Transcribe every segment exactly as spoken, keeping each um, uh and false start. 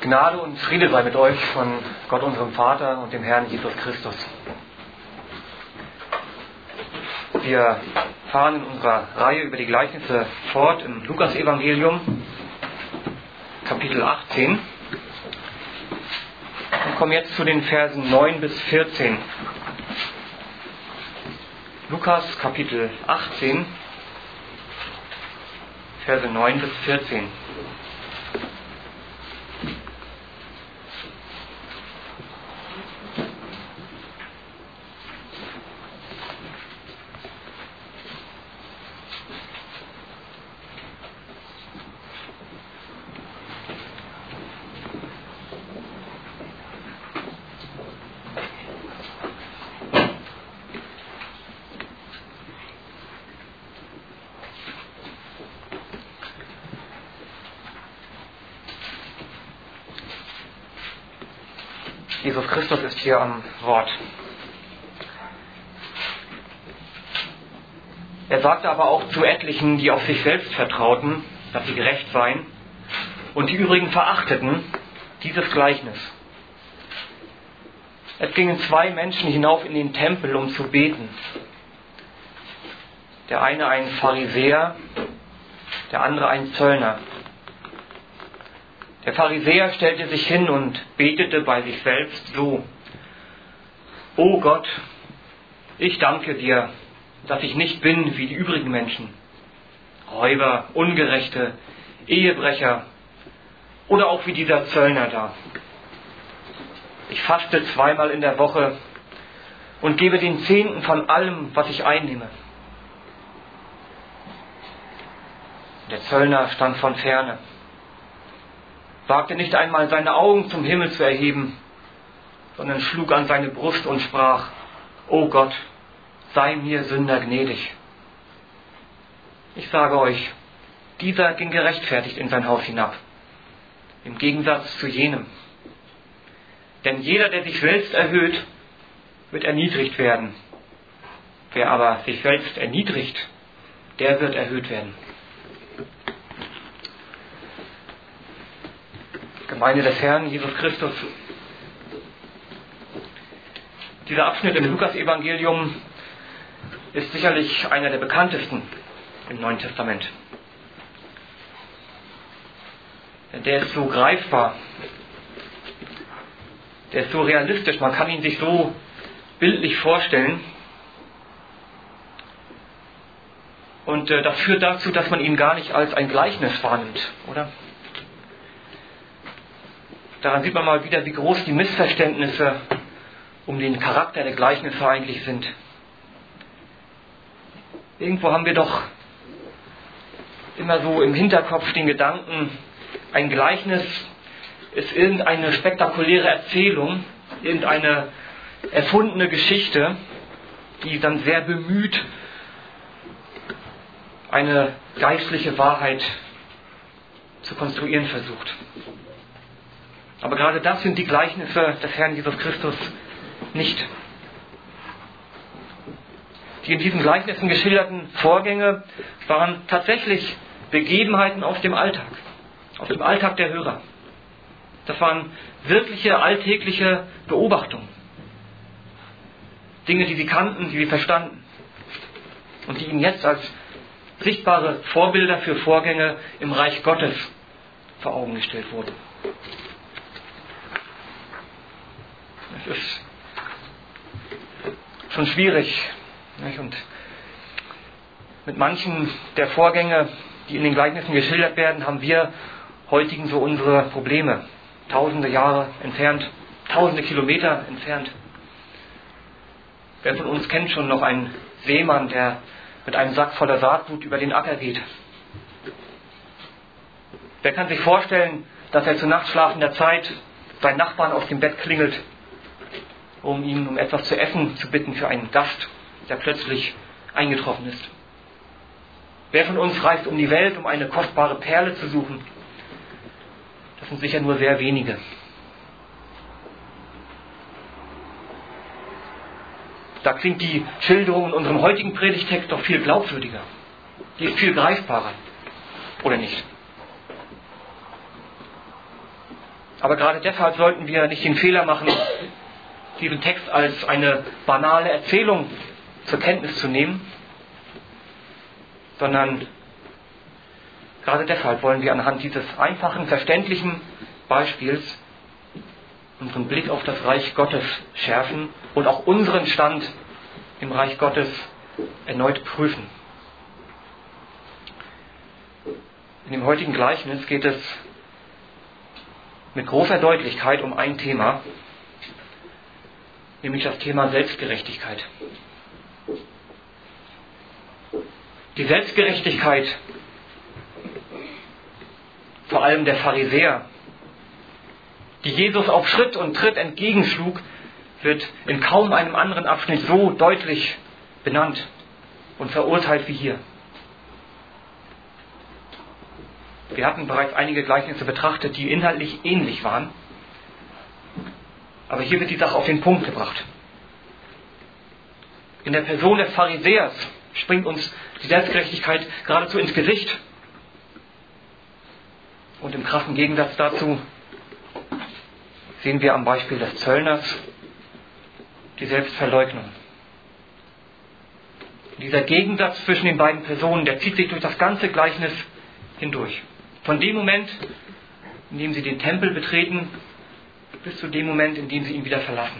Gnade und Friede sei mit euch von Gott unserem Vater und dem Herrn Jesus Christus. Wir fahren in unserer Reihe über die Gleichnisse fort im Lukas-Evangelium, Kapitel achtzehn, und kommen jetzt zu den Versen neun bis vierzehn. Lukas, Kapitel achtzehn, Verse neun bis vierzehn. Jesus Christus ist hier am Wort. Er sagte aber auch zu etlichen, die auf sich selbst vertrauten, dass sie gerecht seien, und die übrigen verachteten, dieses Gleichnis. Es gingen zwei Menschen hinauf in den Tempel, um zu beten. Der eine ein Pharisäer, der andere ein Zöllner. Der Pharisäer stellte sich hin und betete bei sich selbst so: O Gott, ich danke dir, dass ich nicht bin wie die übrigen Menschen, Räuber, Ungerechte, Ehebrecher oder auch wie dieser Zöllner da. Ich faste zweimal in der Woche und gebe den Zehnten von allem, was ich einnehme. Der Zöllner stand von ferne, wagte nicht einmal seine Augen zum Himmel zu erheben, sondern schlug an seine Brust und sprach: O Gott, sei mir Sünder gnädig. Ich sage euch, dieser ging gerechtfertigt in sein Haus hinab, im Gegensatz zu jenem. Denn jeder, der sich selbst erhöht, wird erniedrigt werden. Wer aber sich selbst erniedrigt, der wird erhöht werden. Gemeinde des Herrn Jesus Christus. Dieser Abschnitt im Lukas-Evangelium ist sicherlich einer der bekanntesten im Neuen Testament. Der ist so greifbar, der ist so realistisch, man kann ihn sich so bildlich vorstellen. Und äh, das führt dazu, dass man ihn gar nicht als ein Gleichnis wahrnimmt, oder? Daran sieht man mal wieder, wie groß die Missverständnisse um den Charakter der Gleichnisse eigentlich sind. Irgendwo haben wir doch immer so im Hinterkopf den Gedanken, ein Gleichnis ist irgendeine spektakuläre Erzählung, irgendeine erfundene Geschichte, die dann sehr bemüht eine geistliche Wahrheit zu konstruieren versucht. Aber gerade das sind die Gleichnisse des Herrn Jesus Christus nicht. Die in diesen Gleichnissen geschilderten Vorgänge waren tatsächlich Begebenheiten aus dem Alltag, aus dem Alltag der Hörer. Das waren wirkliche alltägliche Beobachtungen. Dinge, die sie kannten, die sie verstanden und die ihnen jetzt als sichtbare Vorbilder für Vorgänge im Reich Gottes vor Augen gestellt wurden. Es ist schon schwierig. Nicht? Und mit manchen der Vorgänge, die in den Gleichnissen geschildert werden, haben wir heutigen so unsere Probleme. Tausende Jahre entfernt, tausende Kilometer entfernt. Wer von uns kennt schon noch einen Seemann, der mit einem Sack voller Saatgut über den Acker geht? Wer kann sich vorstellen, dass er zu nachtschlafender Zeit seinen Nachbarn aus dem Bett klingelt, um ihn um etwas zu essen zu bitten für einen Gast, der plötzlich eingetroffen ist? Wer von uns reist um die Welt, um eine kostbare Perle zu suchen? Das sind sicher nur sehr wenige. Da klingt die Schilderung in unserem heutigen Predigtext doch viel glaubwürdiger. Die ist viel greifbarer. Oder nicht? Aber gerade deshalb sollten wir nicht den Fehler machen, diesen Text als eine banale Erzählung zur Kenntnis zu nehmen, sondern gerade deshalb wollen wir anhand dieses einfachen, verständlichen Beispiels unseren Blick auf das Reich Gottes schärfen und auch unseren Stand im Reich Gottes erneut prüfen. In dem heutigen Gleichnis geht es mit großer Deutlichkeit um ein Thema, nämlich das Thema Selbstgerechtigkeit. Die Selbstgerechtigkeit, vor allem der Pharisäer, die Jesus auf Schritt und Tritt entgegenschlug, wird in kaum einem anderen Abschnitt so deutlich benannt und verurteilt wie hier. Wir hatten bereits einige Gleichnisse betrachtet, die inhaltlich ähnlich waren. Aber hier wird die Sache auf den Punkt gebracht. In der Person des Pharisäers springt uns die Selbstgerechtigkeit geradezu ins Gesicht. Und im krassen Gegensatz dazu sehen wir am Beispiel des Zöllners die Selbstverleugnung. Dieser Gegensatz zwischen den beiden Personen, der zieht sich durch das ganze Gleichnis hindurch. Von dem Moment, in dem sie den Tempel betreten, bis zu dem Moment, in dem sie ihn wieder verlassen.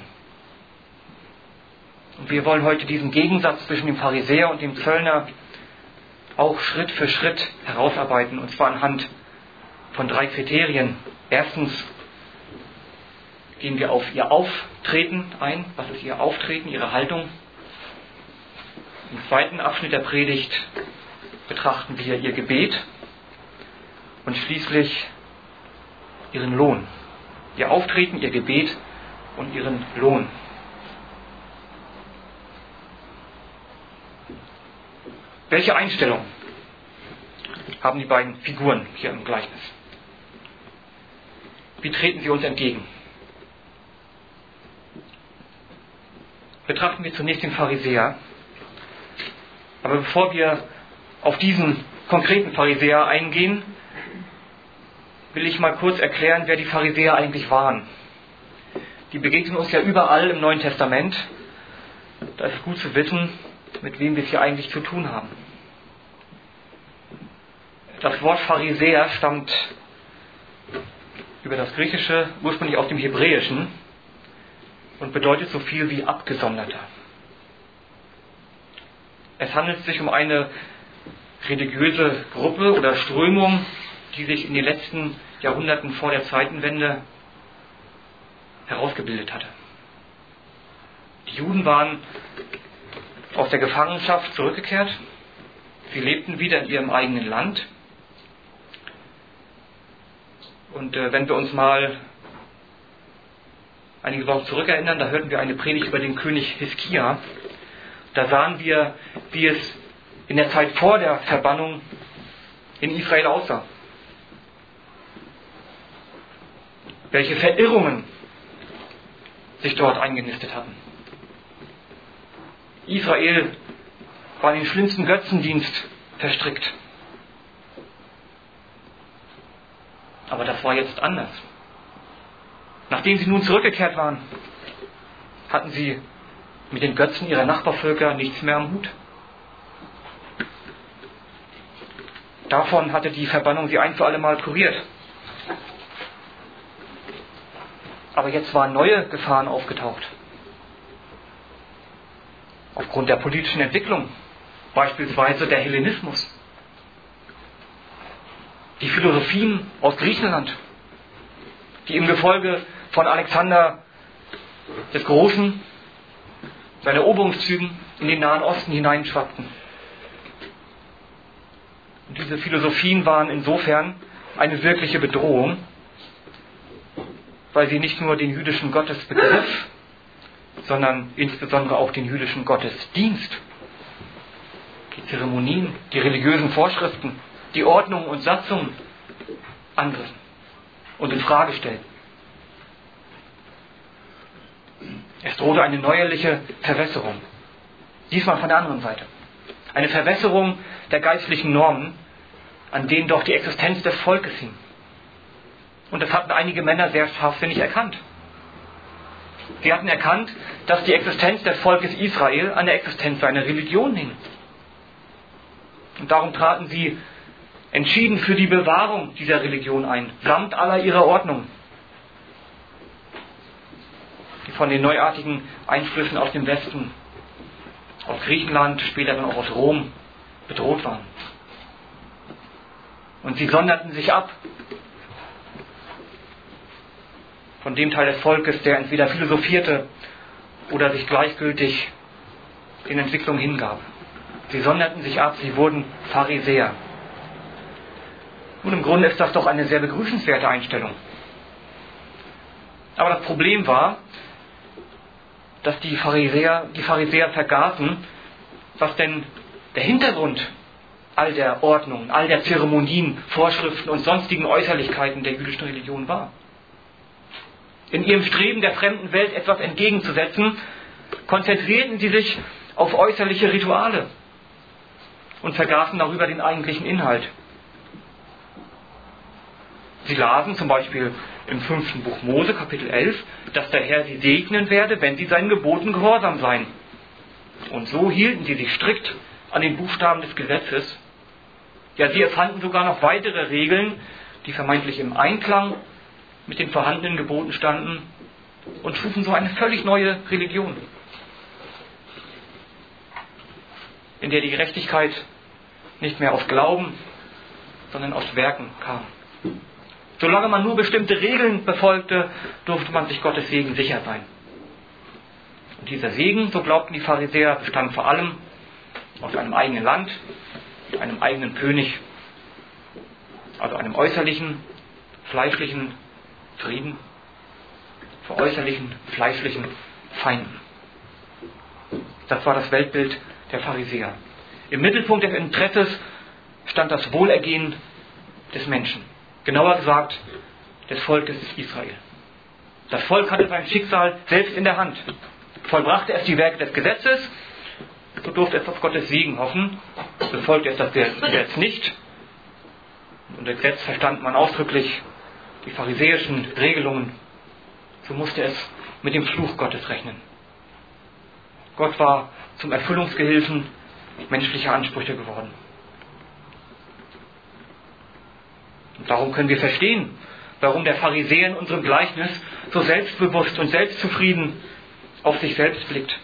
Und wir wollen heute diesen Gegensatz zwischen dem Pharisäer und dem Zöllner auch Schritt für Schritt herausarbeiten, und zwar anhand von drei Kriterien. Erstens gehen wir auf ihr Auftreten ein. Was ist ihr Auftreten, ihre Haltung? Im zweiten Abschnitt der Predigt betrachten wir ihr Gebet und schließlich ihren Lohn. Ihr Auftreten, ihr Gebet und ihren Lohn. Welche Einstellung haben die beiden Figuren hier im Gleichnis? Wie treten sie uns entgegen? Betrachten wir zunächst den Pharisäer. Aber bevor wir auf diesen konkreten Pharisäer eingehen, will ich mal kurz erklären, wer die Pharisäer eigentlich waren. Die begegnen uns ja überall im Neuen Testament. Da ist es gut zu wissen, mit wem wir es hier eigentlich zu tun haben. Das Wort Pharisäer stammt über das Griechische ursprünglich aus dem Hebräischen und bedeutet so viel wie Abgesonderter. Es handelt sich um eine religiöse Gruppe oder Strömung, die sich in den letzten Jahrhunderten vor der Zeitenwende herausgebildet hatte. Die Juden waren aus der Gefangenschaft zurückgekehrt. Sie lebten wieder in ihrem eigenen Land. Und äh, wenn wir uns mal einige Wochen zurückerinnern, da hörten wir eine Predigt über den König Hiskia. Da sahen wir, wie es in der Zeit vor der Verbannung in Israel aussah. Welche Verirrungen sich dort eingenistet hatten. Israel war in den schlimmsten Götzendienst verstrickt. Aber das war jetzt anders. Nachdem sie nun zurückgekehrt waren, hatten sie mit den Götzen ihrer Nachbarvölker nichts mehr am Hut. Davon hatte die Verbannung sie ein für alle Mal kuriert. Aber jetzt waren neue Gefahren aufgetaucht. Aufgrund der politischen Entwicklung, beispielsweise der Hellenismus. Die Philosophien aus Griechenland, die im Gefolge von Alexander des Großen, seinen Eroberungszügen in den Nahen Osten hineinschwappten. Und diese Philosophien waren insofern eine wirkliche Bedrohung, weil sie nicht nur den jüdischen Gottesbegriff, sondern insbesondere auch den jüdischen Gottesdienst, die Zeremonien, die religiösen Vorschriften, die Ordnung und Satzung angriffen und in Frage stellten. Es drohte eine neuerliche Verwässerung. Diesmal von der anderen Seite. Eine Verwässerung der geistlichen Normen, an denen doch die Existenz des Volkes hing. Und das hatten einige Männer sehr scharfsinnig erkannt. Sie hatten erkannt, dass die Existenz des Volkes Israel an der Existenz seiner Religion hing. Und darum traten sie entschieden für die Bewahrung dieser Religion ein, samt aller ihrer Ordnung, die von den neuartigen Einflüssen aus dem Westen, aus Griechenland, später dann auch aus Rom, bedroht waren. Und sie sonderten sich ab von dem Teil des Volkes, der entweder philosophierte oder sich gleichgültig den Entwicklungen hingab. Sie sonderten sich ab, sie wurden Pharisäer. Nun, im Grunde ist das doch eine sehr begrüßenswerte Einstellung. Aber das Problem war, dass die Pharisäer, die Pharisäer vergaßen, was denn der Hintergrund all der Ordnungen, all der Zeremonien, Vorschriften und sonstigen Äußerlichkeiten der jüdischen Religion war. In ihrem Streben, der fremden Welt etwas entgegenzusetzen, konzentrierten sie sich auf äußerliche Rituale und vergaßen darüber den eigentlichen Inhalt. Sie lasen zum Beispiel im fünften Buch Mose, Kapitel elf, dass der Herr sie segnen werde, wenn sie seinen Geboten gehorsam seien. Und so hielten sie sich strikt an den Buchstaben des Gesetzes. Ja, sie erfanden sogar noch weitere Regeln, die vermeintlich im Einklang mit den vorhandenen Geboten standen und schufen so eine völlig neue Religion, in der die Gerechtigkeit nicht mehr aus Glauben, sondern aus Werken kam. Solange man nur bestimmte Regeln befolgte, durfte man sich Gottes Segen sicher sein. Und dieser Segen, so glaubten die Pharisäer, bestand vor allem aus einem eigenen Land, einem eigenen König, also einem äußerlichen, fleischlichen Frieden vor äußerlichen, fleischlichen Feinden. Das war das Weltbild der Pharisäer. Im Mittelpunkt des Interesses stand das Wohlergehen des Menschen. Genauer gesagt, des Volkes Israel. Das Volk hatte sein Schicksal selbst in der Hand. Vollbrachte es die Werke des Gesetzes, so durfte es auf Gottes Segen hoffen. Befolgte es das Gesetz nicht, und das Gesetz verstand man ausdrücklich die pharisäischen Regelungen, so musste es mit dem Fluch Gottes rechnen. Gott war zum Erfüllungsgehilfen menschlicher Ansprüche geworden. Und darum können wir verstehen, warum der Pharisäer in unserem Gleichnis so selbstbewusst und selbstzufrieden auf sich selbst blickt.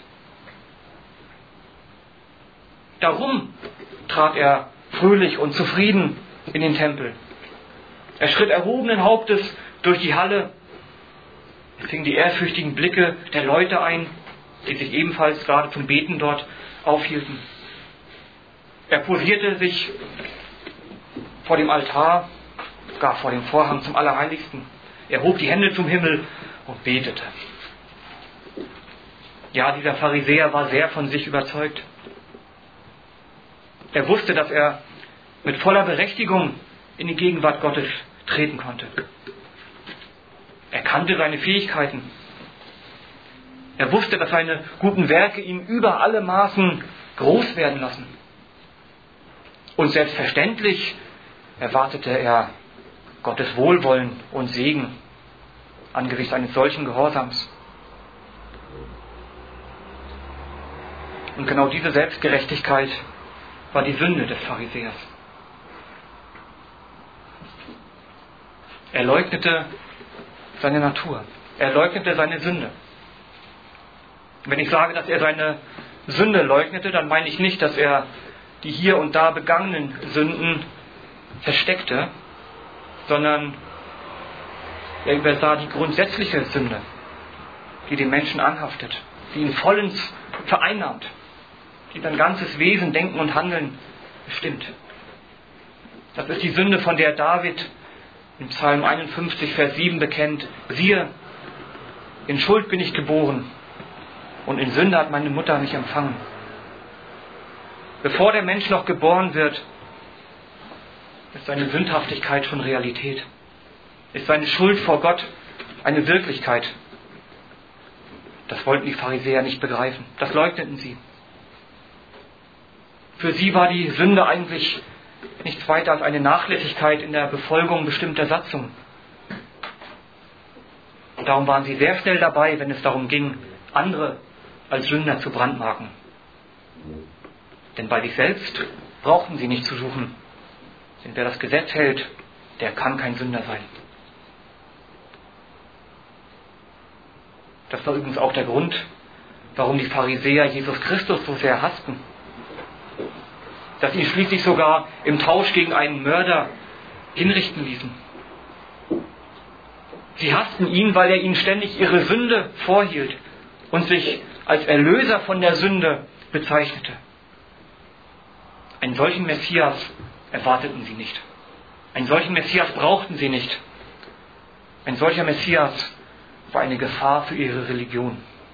Darum trat er fröhlich und zufrieden in den Tempel. Er schritt erhobenen Hauptes durch die Halle. Es fingen die ehrfürchtigen Blicke der Leute ein, die sich ebenfalls gerade zum Beten dort aufhielten. Er posierte sich vor dem Altar, gar vor dem Vorhang zum Allerheiligsten. Er hob die Hände zum Himmel und betete. Ja, dieser Pharisäer war sehr von sich überzeugt. Er wusste, dass er mit voller Berechtigung in die Gegenwart Gottes treten konnte. Er kannte seine Fähigkeiten. Er wusste, dass seine guten Werke ihn über alle Maßen groß werden lassen. Und selbstverständlich erwartete er Gottes Wohlwollen und Segen angesichts eines solchen Gehorsams. Und genau diese Selbstgerechtigkeit war die Sünde des Pharisäers. Er leugnete seine Natur. Er leugnete seine Sünde. Wenn ich sage, dass er seine Sünde leugnete, dann meine ich nicht, dass er die hier und da begangenen Sünden versteckte, sondern er übersah die grundsätzliche Sünde, die den Menschen anhaftet, die ihn vollends vereinnahmt, die sein ganzes Wesen, Denken und Handeln bestimmt. Das ist die Sünde, von der David im Psalm einundfünfzig, Vers sieben bekennt: Siehe, in Schuld bin ich geboren und in Sünde hat meine Mutter mich empfangen. Bevor der Mensch noch geboren wird, ist seine Sündhaftigkeit schon Realität. Ist seine Schuld vor Gott eine Wirklichkeit. Das wollten die Pharisäer nicht begreifen. Das leugneten sie. Für sie war die Sünde eigentlich nichts weiter als eine Nachlässigkeit in der Befolgung bestimmter Satzungen. Und darum waren sie sehr schnell dabei, wenn es darum ging, andere als Sünder zu brandmarken. Denn bei sich selbst brauchten sie nicht zu suchen. Denn wer das Gesetz hält, der kann kein Sünder sein. Das war übrigens auch der Grund, warum die Pharisäer Jesus Christus so sehr hassten. Dass ihn schließlich sogar im Tausch gegen einen Mörder hinrichten ließen. Sie hassten ihn, weil er ihnen ständig ihre Sünde vorhielt und sich als Erlöser von der Sünde bezeichnete. Einen solchen Messias erwarteten sie nicht. Einen solchen Messias brauchten sie nicht. Ein solcher Messias war eine Gefahr für ihre Religion.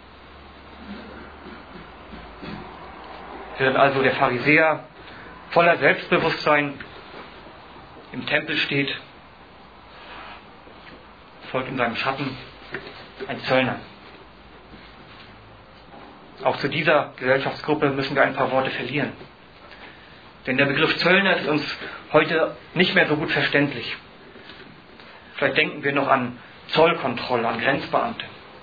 Während also der Pharisäer voller Selbstbewusstsein im Tempel steht, folgt in seinem Schatten ein Zöllner. Auch zu dieser Gesellschaftsgruppe müssen wir ein paar Worte verlieren. Denn der Begriff Zöllner ist uns heute nicht mehr so gut verständlich. Vielleicht denken wir noch an Zollkontrolle, an Grenzbeamte.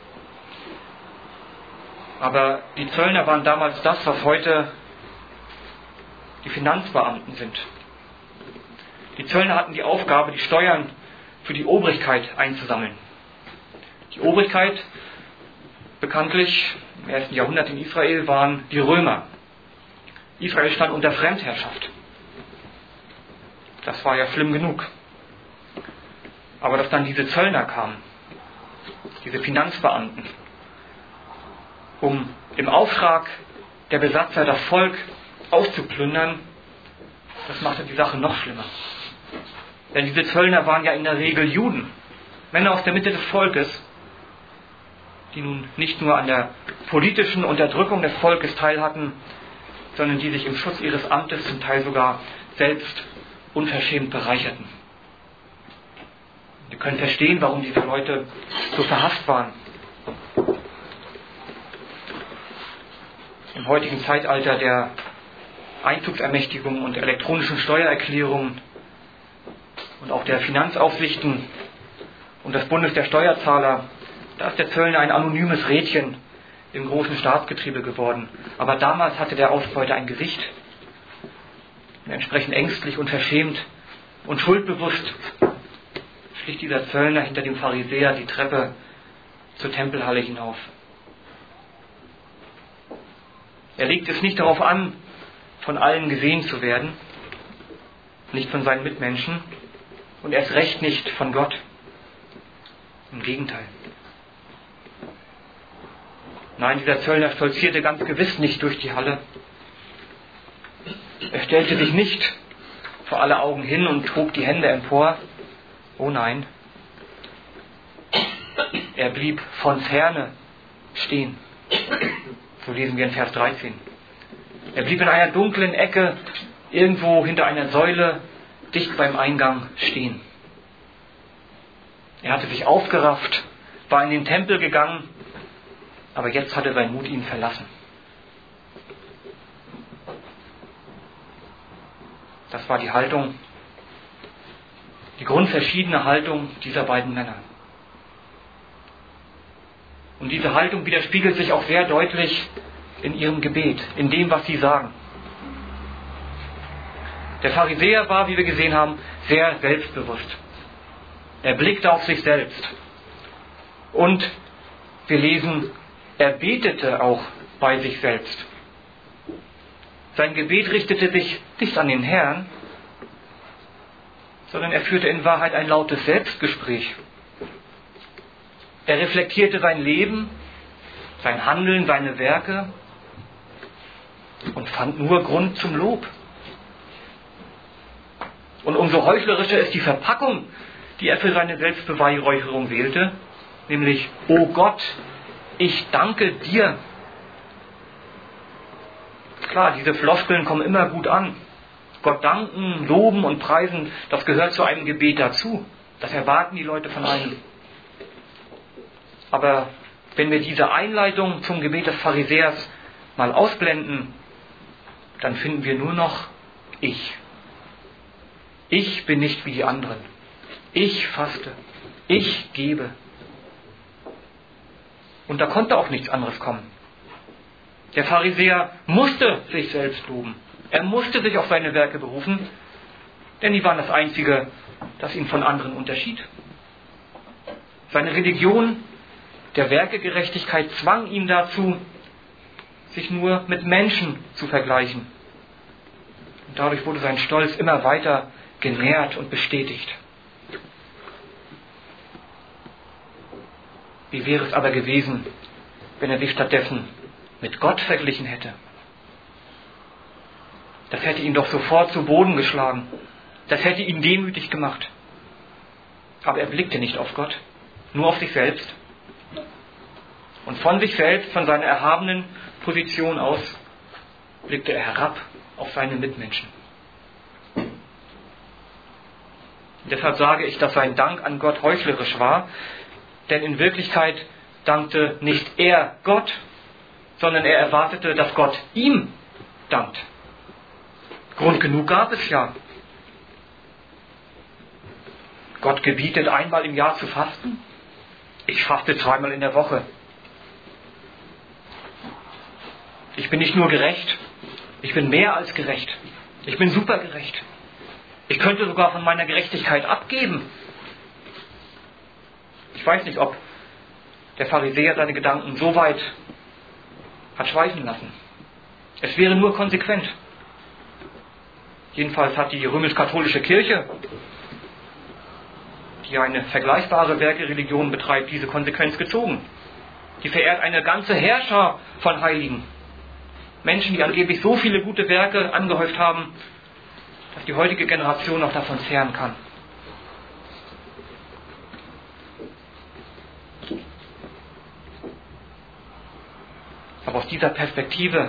Aber die Zöllner waren damals das, was heute die Finanzbeamten sind. Die Zöllner hatten die Aufgabe, die Steuern für die Obrigkeit einzusammeln. Die Obrigkeit, bekanntlich im ersten Jahrhundert in Israel, waren die Römer. Israel stand unter Fremdherrschaft. Das war ja schlimm genug. Aber dass dann diese Zöllner kamen, diese Finanzbeamten, um im Auftrag der Besatzer das Volk auszuplündern, das machte die Sache noch schlimmer. Denn diese Zöllner waren ja in der Regel Juden, Männer aus der Mitte des Volkes, die nun nicht nur an der politischen Unterdrückung des Volkes teilhatten, sondern die sich im Schutz ihres Amtes zum Teil sogar selbst unverschämt bereicherten. Wir können verstehen, warum diese Leute so verhasst waren. Im heutigen Zeitalter der Einzugsermächtigung und elektronischen Steuererklärungen und auch der Finanzaufsichten und des Bundes der Steuerzahler, da ist der Zöllner ein anonymes Rädchen im großen Staatsgetriebe geworden. Aber damals hatte der Ausbeuter ein Gesicht. Und entsprechend ängstlich und verschämt und schuldbewusst schlich dieser Zöllner hinter dem Pharisäer die Treppe zur Tempelhalle hinauf. Er legte es nicht darauf an, von allen gesehen zu werden, nicht von seinen Mitmenschen und erst recht nicht von Gott. Im Gegenteil. Nein, dieser Zöllner stolzierte ganz gewiss nicht durch die Halle. Er stellte sich nicht vor alle Augen hin und trug die Hände empor. Oh nein. Er blieb von ferne stehen. So lesen wir in Vers dreizehn. Er blieb in einer dunklen Ecke, irgendwo hinter einer Säule, dicht beim Eingang stehen. Er hatte sich aufgerafft, war in den Tempel gegangen, aber jetzt hatte sein Mut ihn verlassen. Das war die Haltung, die grundverschiedene Haltung dieser beiden Männer. Und diese Haltung widerspiegelt sich auch sehr deutlich in ihrem Gebet, in dem, was sie sagen. Der Pharisäer war, wie wir gesehen haben, sehr selbstbewusst. Er blickte auf sich selbst. Und wir lesen, er betete auch bei sich selbst. Sein Gebet richtete sich nicht an den Herrn, sondern er führte in Wahrheit ein lautes Selbstgespräch. Er reflektierte sein Leben, sein Handeln, seine Werke und fand nur Grund zum Lob. Und umso heuchlerischer ist die Verpackung, die er für seine Selbstbeweihräucherung wählte, nämlich, O Gott, ich danke dir. Klar, diese Floskeln kommen immer gut an. Gott danken, loben und preisen, das gehört zu einem Gebet dazu. Das erwarten die Leute von einem. Aber wenn wir diese Einleitung zum Gebet des Pharisäers mal ausblenden, dann finden wir nur noch ich. Ich bin nicht wie die anderen. Ich faste. Ich gebe. Und da konnte auch nichts anderes kommen. Der Pharisäer musste sich selbst loben. Er musste sich auf seine Werke berufen, denn die waren das Einzige, das ihn von anderen unterschied. Seine Religion der Werkegerechtigkeit zwang ihn dazu, sich nur mit Menschen zu vergleichen. Und dadurch wurde sein Stolz immer weiter genährt und bestätigt. Wie wäre es aber gewesen, wenn er sich stattdessen mit Gott verglichen hätte? Das hätte ihn doch sofort zu Boden geschlagen. Das hätte ihn demütig gemacht. Aber er blickte nicht auf Gott, nur auf sich selbst. Und von sich selbst, von seiner erhabenen Position aus, blickte er herab auf seine Mitmenschen. Und deshalb sage ich, dass sein Dank an Gott heuchlerisch war, denn in Wirklichkeit dankte nicht er Gott, sondern er erwartete, dass Gott ihm dankt. Grund genug gab es ja. Gott gebietet, einmal im Jahr zu fasten. Ich faste zweimal in der Woche. Ich bin nicht nur gerecht, ich bin mehr als gerecht. Ich bin supergerecht. Ich könnte sogar von meiner Gerechtigkeit abgeben. Ich weiß nicht, ob der Pharisäer seine Gedanken so weit hat schweifen lassen. Es wäre nur konsequent. Jedenfalls hat die römisch-katholische Kirche, die eine vergleichbare Werkereligion betreibt, diese Konsequenz gezogen. Die verehrt eine ganze Heerschar von Heiligen. Menschen, die angeblich so viele gute Werke angehäuft haben, dass die heutige Generation noch davon zehren kann. Aber aus dieser Perspektive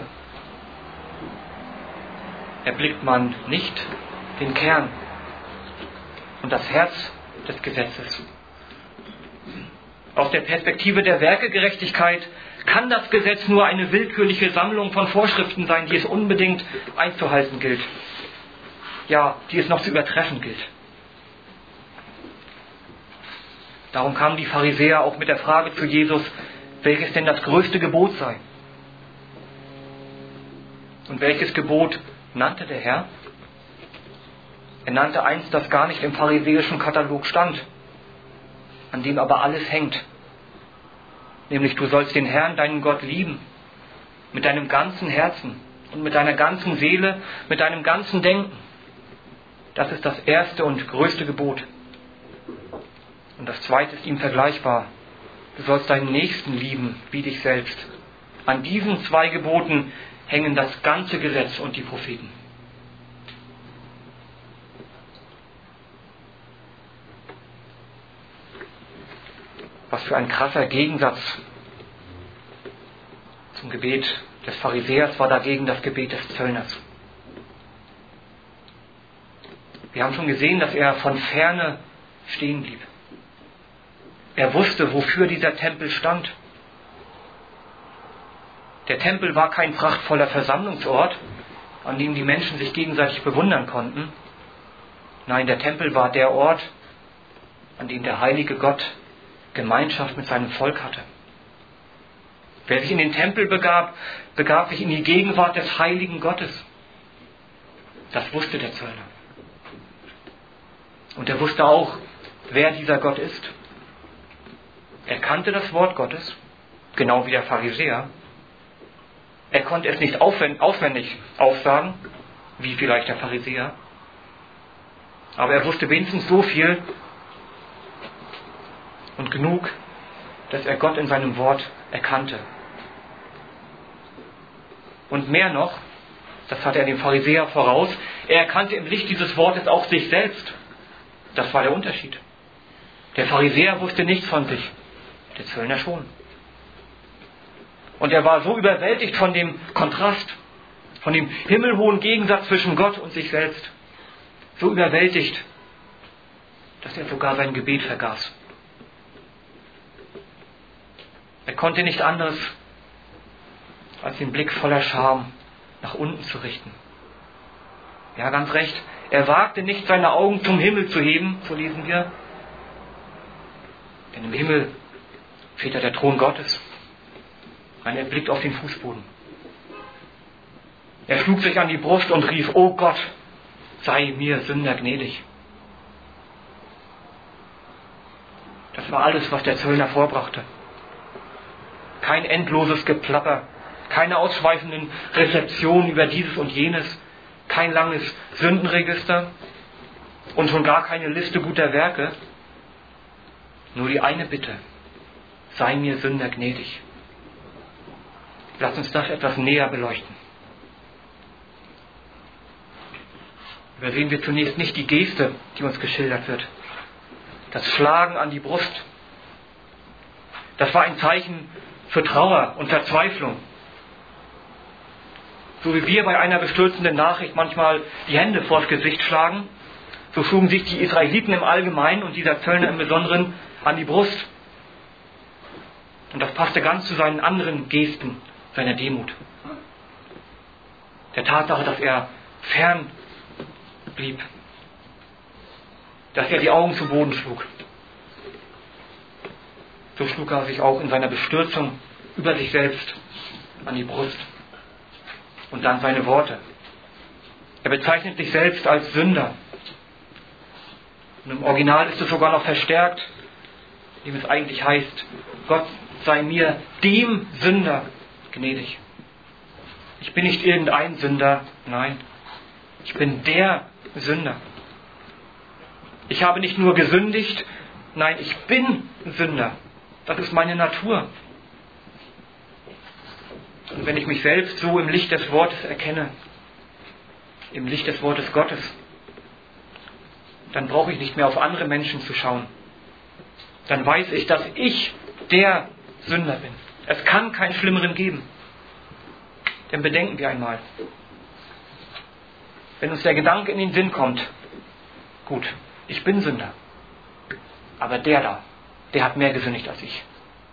erblickt man nicht den Kern und das Herz des Gesetzes. Aus der Perspektive der Werkegerechtigkeit kann das Gesetz nur eine willkürliche Sammlung von Vorschriften sein, die es unbedingt einzuhalten gilt. Ja, die es noch zu übertreffen gilt. Darum kamen die Pharisäer auch mit der Frage zu Jesus, welches denn das größte Gebot sei. Und welches Gebot nannte der Herr? Er nannte eins, das gar nicht im pharisäischen Katalog stand, an dem aber alles hängt. Nämlich, du sollst den Herrn, deinen Gott, lieben, mit deinem ganzen Herzen und mit deiner ganzen Seele, mit deinem ganzen Denken. Das ist das erste und größte Gebot. Und das zweite ist ihm vergleichbar. Du sollst deinen Nächsten lieben, wie dich selbst. An diesen zwei Geboten hängen das ganze Gesetz und die Propheten. Was für ein krasser Gegensatz zum Gebet des Pharisäers war dagegen das Gebet des Zöllners. Wir haben schon gesehen, dass er von ferne stehen blieb. Er wusste, wofür dieser Tempel stand. Der Tempel war kein prachtvoller Versammlungsort, an dem die Menschen sich gegenseitig bewundern konnten. Nein, der Tempel war der Ort, an dem der heilige Gott Gemeinschaft mit seinem Volk hatte. Wer sich in den Tempel begab, begab sich in die Gegenwart des heiligen Gottes. Das wusste der Zöllner. Und er wusste auch, wer dieser Gott ist. Er kannte das Wort Gottes, genau wie der Pharisäer. Er konnte es nicht aufwendig aufsagen, wie vielleicht der Pharisäer. Aber er wusste wenigstens so viel und genug, dass er Gott in seinem Wort erkannte. Und mehr noch, das hatte er dem Pharisäer voraus, er erkannte im Licht dieses Wortes auch sich selbst. Das war der Unterschied. Der Pharisäer wusste nichts von sich, der Zöllner schon. Und er war so überwältigt von dem Kontrast, von dem himmelhohen Gegensatz zwischen Gott und sich selbst, so überwältigt, dass er sogar sein Gebet vergaß. Er konnte nicht anderes, als den Blick voller Scham nach unten zu richten. Ja, ganz recht. Er wagte nicht, seine Augen zum Himmel zu heben, so lesen wir. Denn im Himmel steht ja der Thron Gottes. Nein, er blickt auf den Fußboden. Er schlug sich an die Brust und rief, O Gott, sei mir Sünder gnädig. Das war alles, was der Zöllner vorbrachte. Kein endloses Geplapper, keine ausschweifenden Rezeptionen über dieses und jenes, kein langes Sündenregister und schon gar keine Liste guter Werke. Nur die eine Bitte, sei mir Sünder gnädig. Lass uns das etwas näher beleuchten. Übersehen wir zunächst nicht die Geste, die uns geschildert wird. Das Schlagen an die Brust. Das war ein Zeichen für Trauer und Verzweiflung. So wie wir bei einer bestürzenden Nachricht manchmal die Hände vors Gesicht schlagen, so schlugen sich die Israeliten im Allgemeinen und dieser Zöllner im Besonderen an die Brust. Und das passte ganz zu seinen anderen Gesten, seiner Demut. Der Tatsache, dass er fern blieb. Dass er die Augen zu Boden schlug. So schlug er sich auch in seiner Bestürzung über sich selbst an die Brust. Und dann seine Worte. Er bezeichnet sich selbst als Sünder. Und im Original ist es sogar noch verstärkt, indem es eigentlich heißt, Gott sei mir, dem Sünder, gnädig. Ich bin nicht irgendein Sünder, nein, ich bin der Sünder. Ich habe nicht nur gesündigt, nein, ich bin Sünder. Das ist meine Natur. Und wenn ich mich selbst so im Licht des Wortes erkenne, im Licht des Wortes Gottes, dann brauche ich nicht mehr auf andere Menschen zu schauen. Dann weiß ich, dass ich der Sünder bin. Es kann keinen Schlimmeren geben. Denn bedenken wir einmal, wenn uns der Gedanke in den Sinn kommt, gut, ich bin Sünder, aber der da, der hat mehr gesündigt als ich.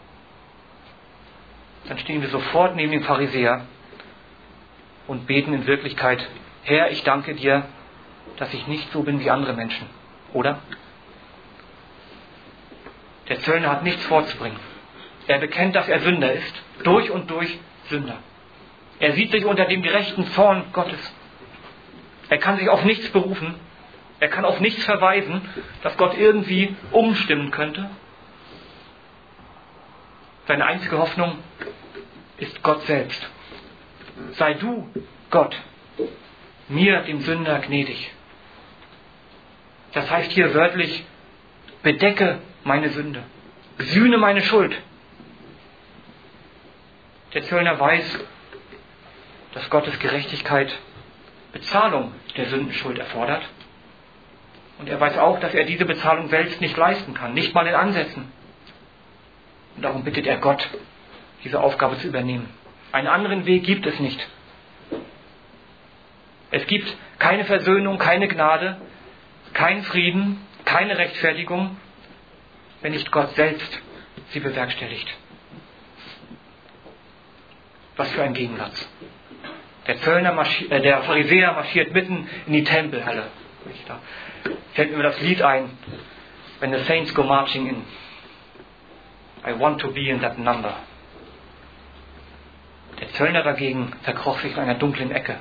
Dann stehen wir sofort neben dem Pharisäer und beten in Wirklichkeit, Herr, ich danke dir, dass ich nicht so bin wie andere Menschen. Oder? Der Zöllner hat nichts vorzubringen. Er bekennt, dass er Sünder ist. Durch und durch Sünder. Er sieht sich unter dem gerechten Zorn Gottes. Er kann sich auf nichts berufen. Er kann auf nichts verweisen, das Gott irgendwie umstimmen könnte. Seine einzige Hoffnung ist Gott selbst. Sei du, Gott, mir, dem Sünder, gnädig. Das heißt hier wörtlich, bedecke meine Sünde, sühne meine Schuld. Der Zöllner weiß, dass Gottes Gerechtigkeit Bezahlung der Sündenschuld erfordert. Und er weiß auch, dass er diese Bezahlung selbst nicht leisten kann, nicht mal in Ansätzen. Und darum bittet er Gott, diese Aufgabe zu übernehmen. Einen anderen Weg gibt es nicht. Es gibt keine Versöhnung, keine Gnade, keinen Frieden, keine Rechtfertigung, wenn nicht Gott selbst sie bewerkstelligt. Was für ein Gegensatz. Der Zöllner, marschiert, äh, der Pharisäer marschiert mitten in die Tempelhalle. Da fällt mir das Lied ein, When the Saints go marching in. I want to be in that number. Der Zöllner dagegen verkroch sich in einer dunklen Ecke.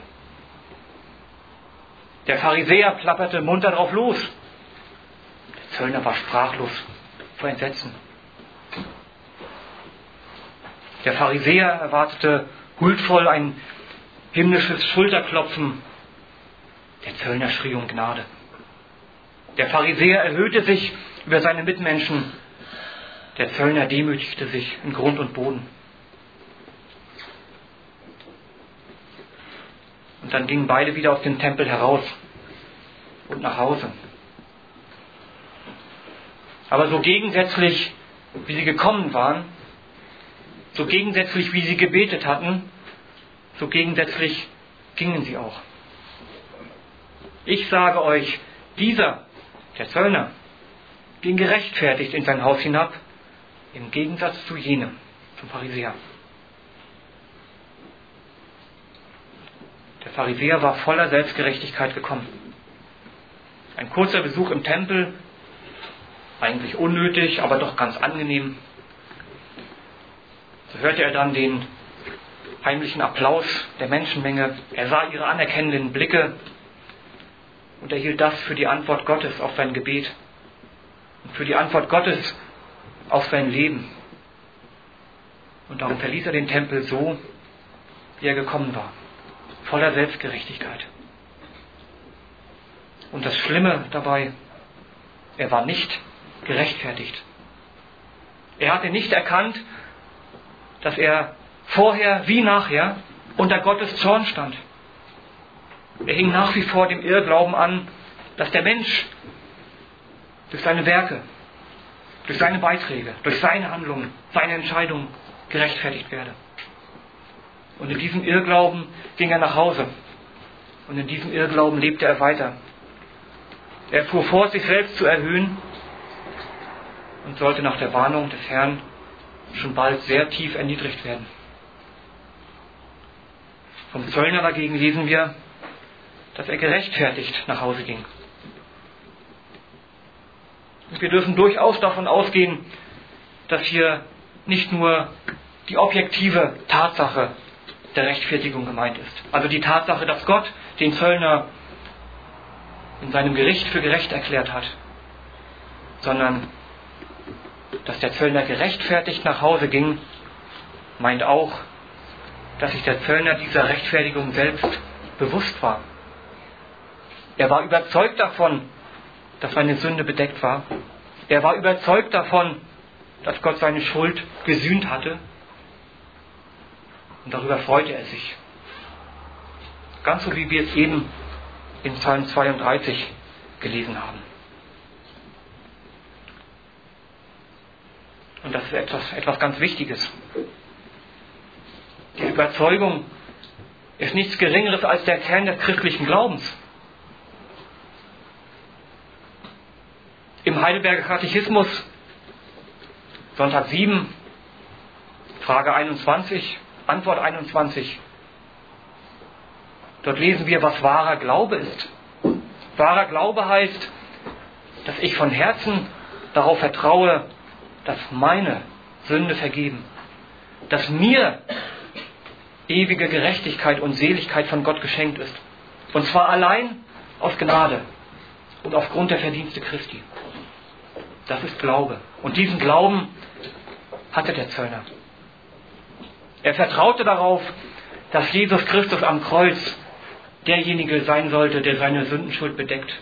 Der Pharisäer plapperte munter drauf los. Der Zöllner war sprachlos vor Entsetzen. Der Pharisäer erwartete huldvoll ein himmlisches Schulterklopfen. Der Zöllner schrie um Gnade. Der Pharisäer erhöhte sich über seine Mitmenschen. Der Zöllner demütigte sich in Grund und Boden. Und dann gingen beide wieder aus dem Tempel heraus und nach Hause. Aber so gegensätzlich, wie sie gekommen waren, so gegensätzlich, wie sie gebetet hatten, so gegensätzlich gingen sie auch. Ich sage euch, dieser, der Zöllner, ging gerechtfertigt in sein Haus hinab, im Gegensatz zu jenem, zum Pharisäer. Der Pharisäer war voller Selbstgerechtigkeit gekommen. Ein kurzer Besuch im Tempel, eigentlich unnötig, aber doch ganz angenehm. So hörte er dann den heimlichen Applaus der Menschenmenge. Er sah ihre anerkennenden Blicke und er hielt das für die Antwort Gottes auf sein Gebet und für die Antwort Gottes auf sein Leben. Und darum verließ er den Tempel so, wie er gekommen war, voller Selbstgerechtigkeit. Und das Schlimme dabei, er war nicht gerechtfertigt. Er hatte nicht erkannt, dass er vorher wie nachher unter Gottes Zorn stand. Er hing nach wie vor dem Irrglauben an, dass der Mensch durch seine Werke, durch seine Beiträge, durch seine Handlungen, seine Entscheidungen gerechtfertigt werde. Und in diesem Irrglauben ging er nach Hause. Und in diesem Irrglauben lebte er weiter. Er fuhr vor, sich selbst zu erhöhen und sollte nach der Warnung des Herrn schon bald sehr tief erniedrigt werden. Vom Zöllner dagegen lesen wir, dass er gerechtfertigt nach Hause ging. Und wir dürfen durchaus davon ausgehen, dass hier nicht nur die objektive Tatsache der Rechtfertigung gemeint ist. Also die Tatsache, dass Gott den Zöllner in seinem Gericht für gerecht erklärt hat, sondern dass der Zöllner gerechtfertigt nach Hause ging, meint auch, dass sich der Zöllner dieser Rechtfertigung selbst bewusst war. Er war überzeugt davon, dass seine Sünde bedeckt war. Er war überzeugt davon, dass Gott seine Schuld gesühnt hatte. Und darüber freute er sich. Ganz so wie wir es eben in Psalm zweiunddreißig gelesen haben. Und das ist etwas, etwas ganz Wichtiges. Die Überzeugung ist nichts Geringeres als der Kern des christlichen Glaubens. Im Heidelberger Katechismus, Sonntag sieben, Frage einundzwanzig, Antwort einundzwanzig. Dort lesen wir, was wahrer Glaube ist. Wahrer Glaube heißt, dass ich von Herzen darauf vertraue, dass meine Sünde vergeben, dass mir ewige Gerechtigkeit und Seligkeit von Gott geschenkt ist. Und zwar allein aus Gnade und aufgrund der Verdienste Christi. Das ist Glaube. Und diesen Glauben hatte der Zöllner. Er vertraute darauf, dass Jesus Christus am Kreuz derjenige sein sollte, der seine Sündenschuld bedeckt.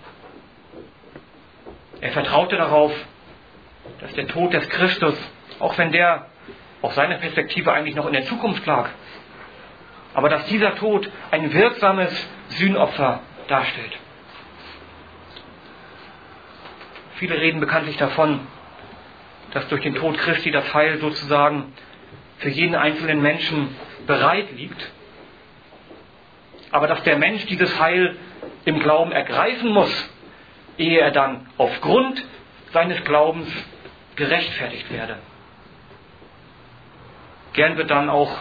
Er vertraute darauf, dass der Tod des Christus, auch wenn der aus seiner Perspektive eigentlich noch in der Zukunft lag, aber dass dieser Tod ein wirksames Sühnopfer darstellt. Viele reden bekanntlich davon, dass durch den Tod Christi das Heil sozusagen für jeden einzelnen Menschen bereit liegt, aber dass der Mensch dieses Heil im Glauben ergreifen muss, ehe er dann aufgrund seines Glaubens gerechtfertigt werde. Gern wird dann auch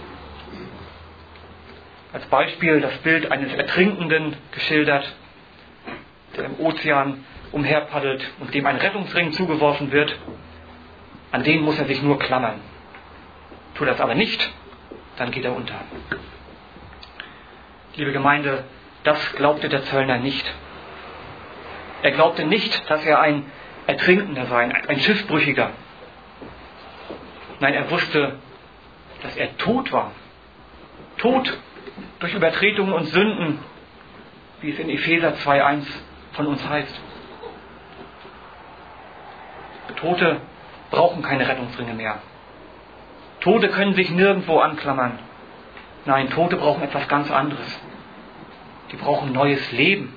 als Beispiel das Bild eines Ertrinkenden geschildert, der im Ozean umherpaddelt und dem ein Rettungsring zugeworfen wird. An den muss er sich nur klammern. Tut das aber nicht, dann geht er unter. Liebe Gemeinde, das glaubte der Zöllner nicht. Er glaubte nicht, dass er ein Ertrinkender sei, ein Schiffbrüchiger. Nein, er wusste, dass er tot war. Tot durch Übertretungen und Sünden, wie es in Epheser zwei eins von uns heißt. Tote brauchen keine Rettungsringe mehr. Tote können sich nirgendwo anklammern. Nein, Tote brauchen etwas ganz anderes. Die brauchen neues Leben.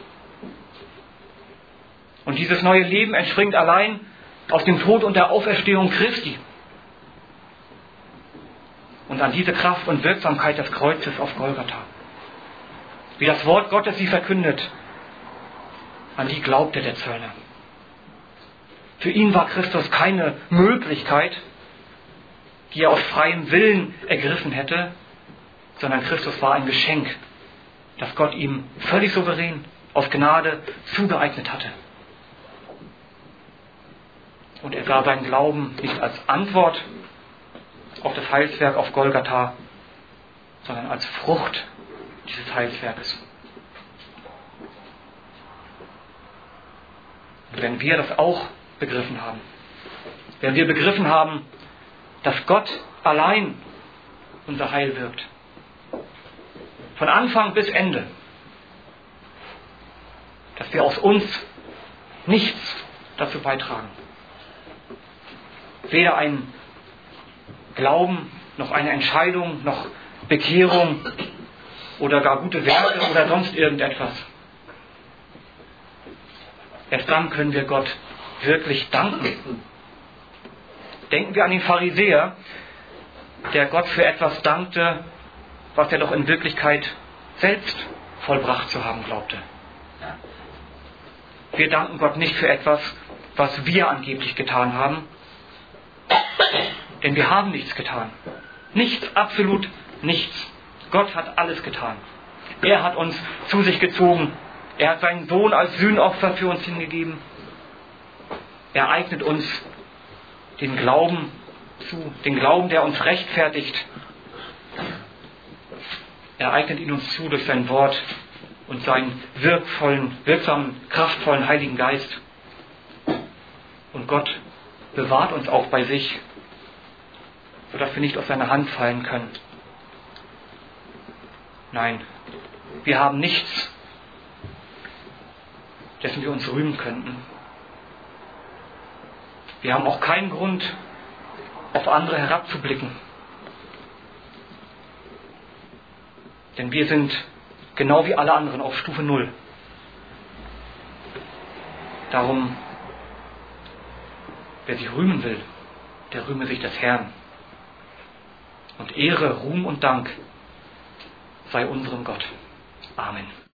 Und dieses neue Leben entspringt allein aus dem Tod und der Auferstehung Christi. Und an diese Kraft und Wirksamkeit des Kreuzes auf Golgatha. Wie das Wort Gottes sie verkündet, an die glaubte der Zöllner. Für ihn war Christus keine Möglichkeit, die er aus freiem Willen ergriffen hätte, sondern Christus war ein Geschenk, das Gott ihm völlig souverän aus Gnade zugeeignet hatte. Und er sah seinen Glauben nicht als Antwort auf das Heilswerk auf Golgatha, sondern als Frucht dieses Heilswerkes. Und wenn wir das auch begriffen haben, wenn wir begriffen haben, dass Gott allein unser Heil wirkt, von Anfang bis Ende, dass wir aus uns nichts dazu beitragen, weder ein Glauben, noch eine Entscheidung, noch Bekehrung oder gar gute Werke oder sonst irgendetwas. Erst dann können wir Gott wirklich danken. Denken wir an den Pharisäer, der Gott für etwas dankte, was er doch in Wirklichkeit selbst vollbracht zu haben glaubte. Wir danken Gott nicht für etwas, was wir angeblich getan haben, denn wir haben nichts getan. Nichts, absolut nichts. Gott hat alles getan. Er hat uns zu sich gezogen. Er hat seinen Sohn als Sühnopfer für uns hingegeben. Er eignet uns den Glauben zu, den Glauben, der uns rechtfertigt. Er eignet ihn uns zu durch sein Wort und seinen wirkvollen, wirksamen, kraftvollen Heiligen Geist. Und Gott bewahrt uns auch bei sich, sodass wir nicht aus seiner Hand fallen können. Nein, wir haben nichts, dessen wir uns rühmen könnten. Wir haben auch keinen Grund, auf andere herabzublicken. Denn wir sind genau wie alle anderen auf Stufe Null. Darum, wer sich rühmen will, der rühme sich des Herrn. Und Ehre, Ruhm und Dank sei unserem Gott. Amen.